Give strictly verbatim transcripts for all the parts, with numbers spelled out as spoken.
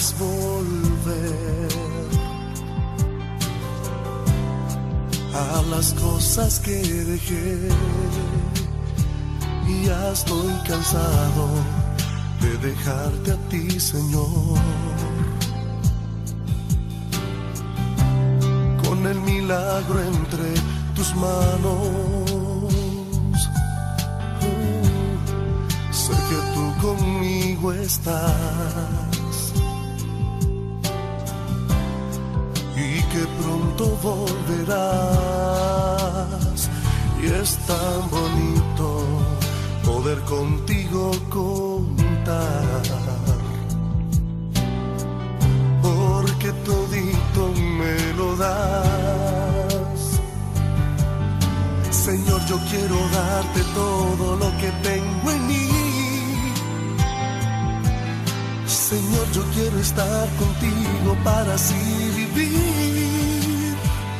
más volver a las cosas que dejé. Y ya estoy cansado de dejarte a ti, Señor. Con el milagro entre tus manos, uh, sé que tú conmigo estás y que pronto volverás. Y es tan bonito poder contigo contar, porque todito me lo das. Señor, yo quiero darte todo lo que tengo en mí. Señor, yo quiero estar contigo para así vivir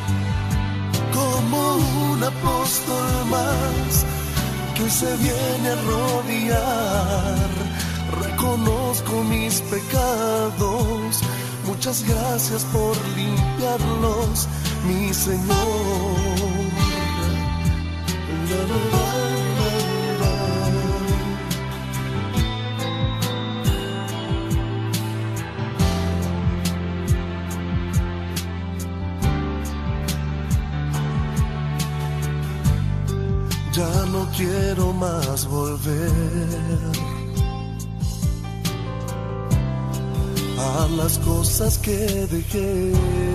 como un apóstol más que se viene a arrodillar. Reconozco mis pecados, muchas gracias por limpiarlos, mi Señor. La, la, la, la, ya no quiero más volver a las cosas que dejé.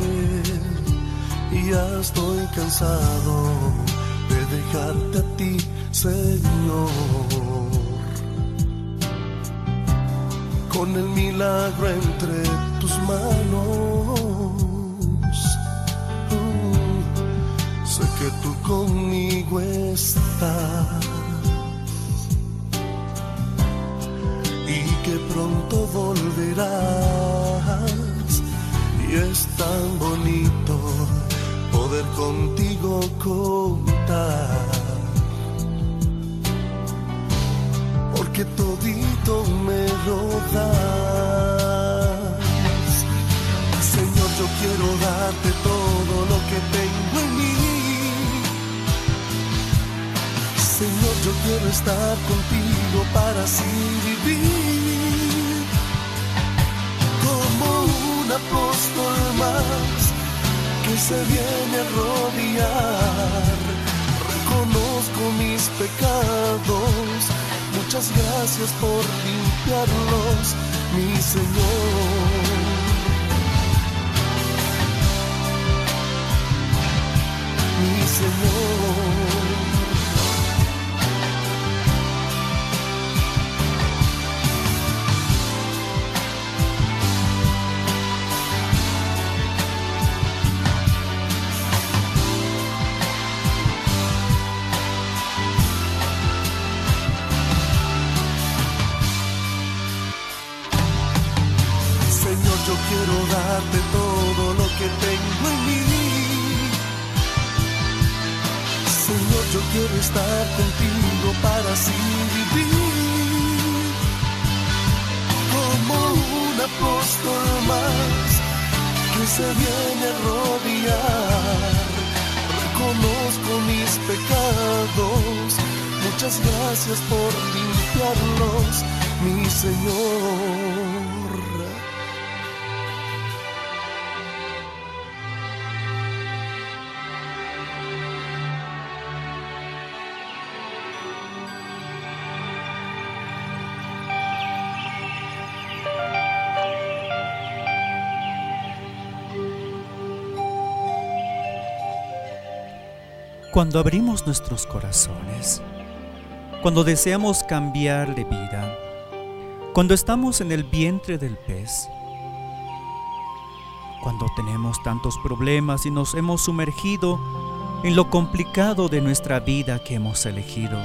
Y ya estoy cansado de dejarte a ti, Señor. Con el milagro entre tus manos, uh, sé que tú conmigo estás y que pronto volverás. Y es tan bonito poder contigo contar, porque todito me lo das. Señor, yo quiero darte todo lo que tengo en mí. Señor, yo quiero estar contigo para así vivir como un apóstol más que se viene a arrodillar. Reconozco mis pecados, muchas gracias por limpiarlos, mi Señor. Mi Señor. Yo quiero darte todo lo que tengo en mí. Señor, yo quiero estar contigo para así vivir como un apóstol más que se viene a arrodillar. Reconozco mis pecados, muchas gracias por limpiarlos, mi Señor. Cuando abrimos nuestros corazones, cuando deseamos cambiar de vida, cuando estamos en el vientre del pez, cuando tenemos tantos problemas y nos hemos sumergido en lo complicado de nuestra vida que hemos elegido,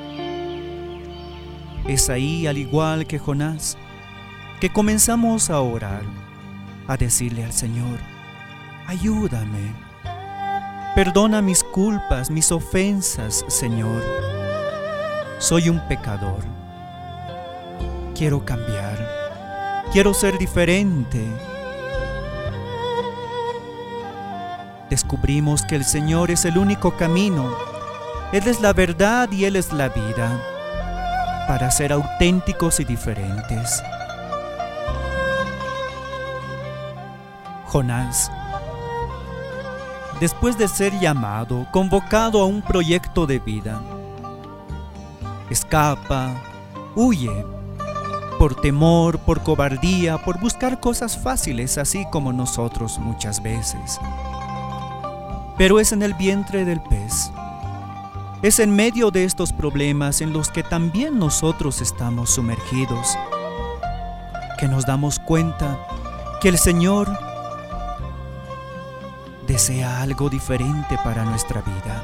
es ahí, al igual que Jonás, que comenzamos a orar, a decirle al Señor: ayúdame. Perdona mis culpas, mis ofensas, Señor. Soy un pecador. Quiero cambiar. Quiero ser diferente. Descubrimos que el Señor es el único camino. Él es la verdad y Él es la vida, para ser auténticos y diferentes. Jonás, después de ser llamado, convocado a un proyecto de vida, escapa, huye, por temor, por cobardía, por buscar cosas fáciles, así como nosotros muchas veces. Pero es en el vientre del pez, es en medio de estos problemas en los que también nosotros estamos sumergidos, que nos damos cuenta que el Señor desea algo diferente para nuestra vida.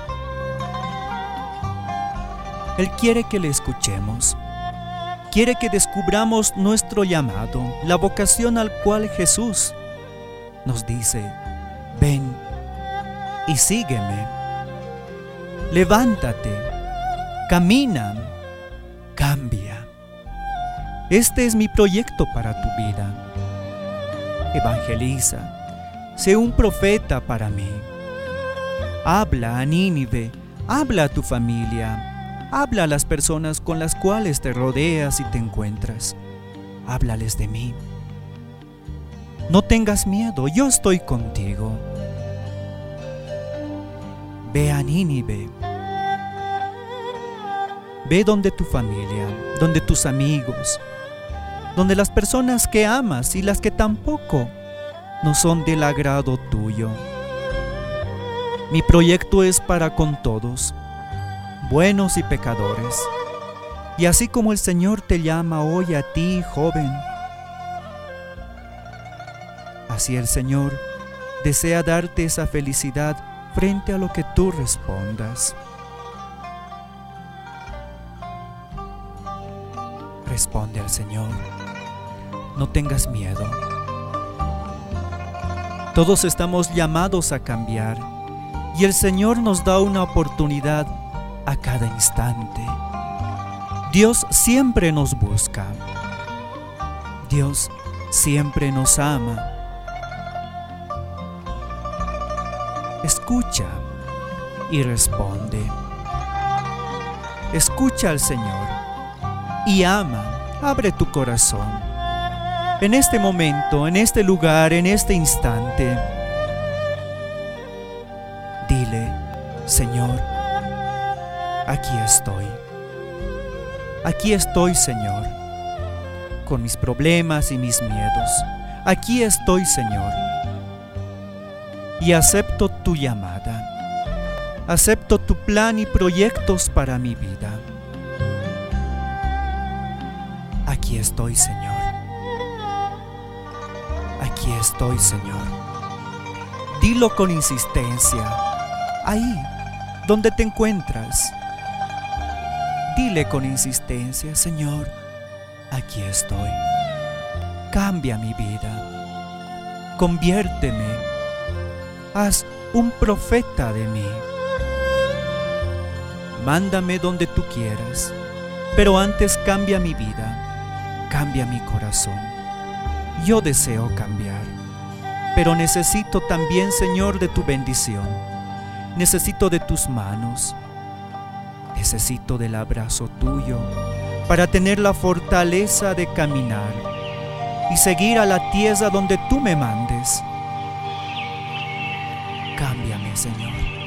Él quiere que le escuchemos, quiere que descubramos nuestro llamado, la vocación al cual Jesús nos dice: ven y sígueme. Levántate, camina, cambia. Este es mi proyecto para tu vida. Evangeliza, sé un profeta para mí. Habla a Nínive, habla a tu familia, habla a las personas con las cuales te rodeas y te encuentras. Háblales de mí. No tengas miedo, yo estoy contigo. Ve a Nínive. Ve donde tu familia, donde tus amigos, donde las personas que amas y las que tampoco no son del agrado tuyo. Mi proyecto es para con todos, buenos y pecadores. Y así como el Señor te llama hoy a ti, joven, así el Señor desea darte esa felicidad frente a lo que tú respondas. Responde al Señor. No tengas miedo. Todos estamos llamados a cambiar y el Señor nos da una oportunidad a cada instante. Dios siempre nos busca. Dios siempre nos ama. Escucha y responde. Escucha al Señor y ama. Abre tu corazón. En este momento, en este lugar, en este instante, dile: Señor, aquí estoy. Aquí estoy, Señor, con mis problemas y mis miedos. Aquí estoy, Señor. Y acepto tu llamada. Acepto tu plan y proyectos para mi vida. Aquí estoy, Señor. Aquí estoy, Señor. Dilo con insistencia, ahí donde te encuentras. Dile con insistencia: Señor, aquí estoy. Cambia mi vida. Conviérteme. Haz un profeta de mí. Mándame donde tú quieras, pero antes cambia mi vida, cambia mi corazón. Yo deseo cambiar, pero necesito también, Señor, de tu bendición. Necesito de tus manos. Necesito del abrazo tuyo para tener la fortaleza de caminar y seguir a la tierra donde tú me mandes. Cámbiame, Señor.